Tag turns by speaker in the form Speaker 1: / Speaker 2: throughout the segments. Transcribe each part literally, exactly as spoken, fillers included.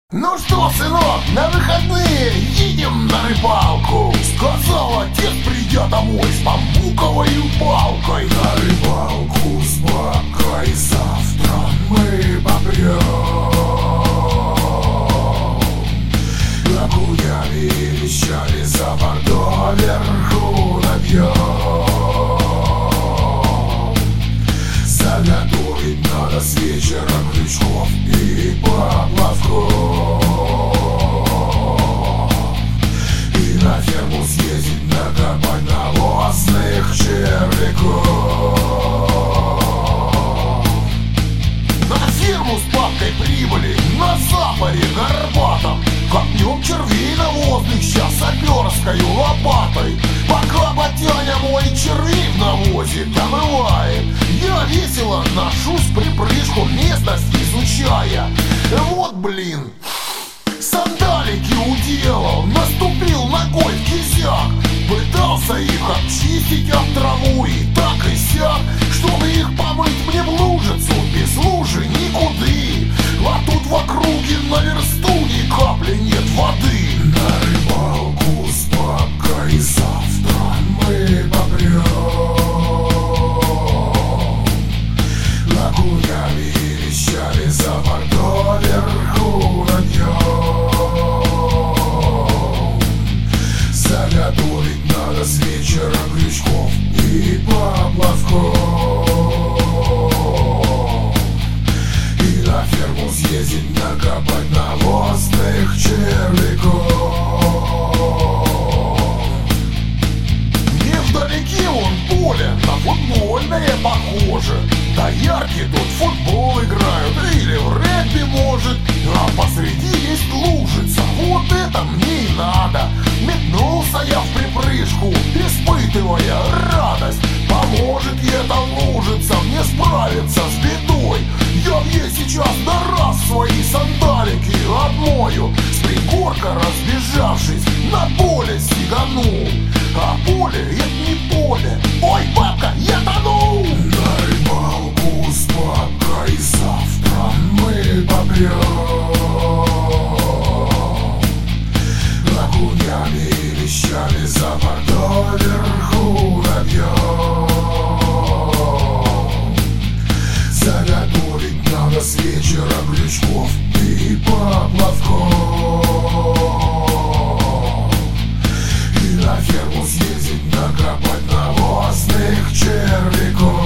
Speaker 1: Ну что, сынок, на выходные едем на рыбалку. Сказал отец, придя домой с бамбуковой палкой.
Speaker 2: На рыбалку с бабкой завтра мы попрем. Окунями и лещами за бордо вверху набьем. Заготовить надо с вечера крючков и поплавков. И на ферму съездить, накопать навозных червяков.
Speaker 1: На ферму с бабкой прибыли на запоре горбатом. Копнем червей навозных сейчас саперской лопатой. Пока батяня мой червей в навозе домывает, я весело ношусь в припрыжку, местность изучая. Вот блин, сандалики уделал, наступил ногой в кизяк. Пытался их обчистить от траву и так и сяк. Чтобы их помыть мне в лужицу, без лужи никуды. А тут в округе на версту ни капли нет воды.
Speaker 2: На рыбалку с бабкой завтра мы попрем. Окунями и лещами за бордо вверху набьем. Заготовить надо с вечера крючков и поплавков. И на ферму съездить, накопать навозных червяков.
Speaker 1: Невдалеке вон поле, на футбольное похоже. Доярки тут в футбол играют или в регби может. А посреди есть лужица, вот это мне и надо. Метнулся я в припрыжку, испытывая радость. Поможет эта лужица мне справиться с бедой. Я в ней сейчас на раз свои сандалики отмою. С пригорка разбежавшись, на поле сиганул. А поле — это не поле. Ой, бабка, я тону!
Speaker 2: На рыбалку с бабкой завтра мы попрем. Окунями и лещами за бордо вверху набьем. Заготовить надо с вечера крючков и поплавков. И на ферму съездить, накопать навозных червяков.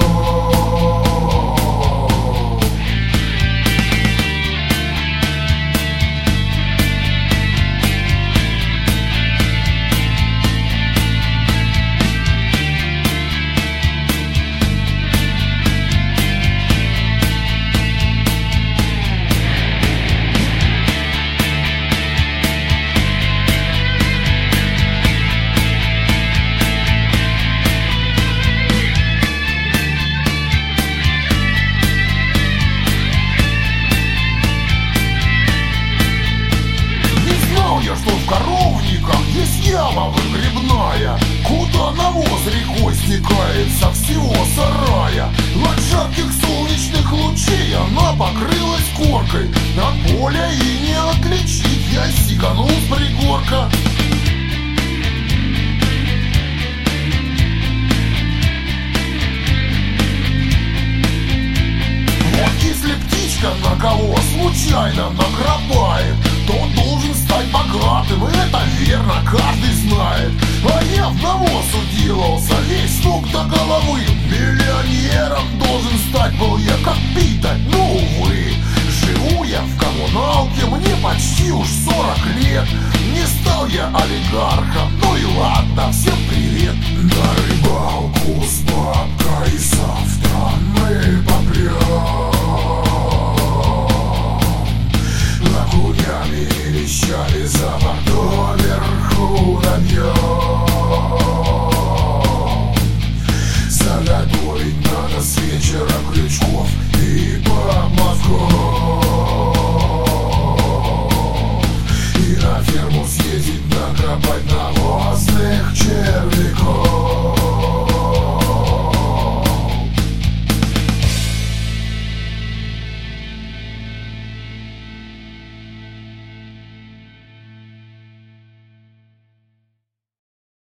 Speaker 1: Что в коровниках есть яма выгребная, куда навоз рекой стекает со всего сарая. От жарких солнечных лучей она покрылась коркой. От поля и не отличить, я сиганул с пригорка. Вот если птичка на кого случайно награбает, то он должен стать богатым, это верно, каждый знает. А я в навоз уделался весь с ног до головы. Миллионером должен стать был я, как Пита, но увы. Живу я в коммуналке, мне почти уж сорок лет. Не стал я олигархом, ну и ладно, всем привет.
Speaker 2: На рыбалку с бабкой завтра мы попрем. Окунями и лещами за бордо вверху набьем. Заготовить надо с вечера крючков и поплавков.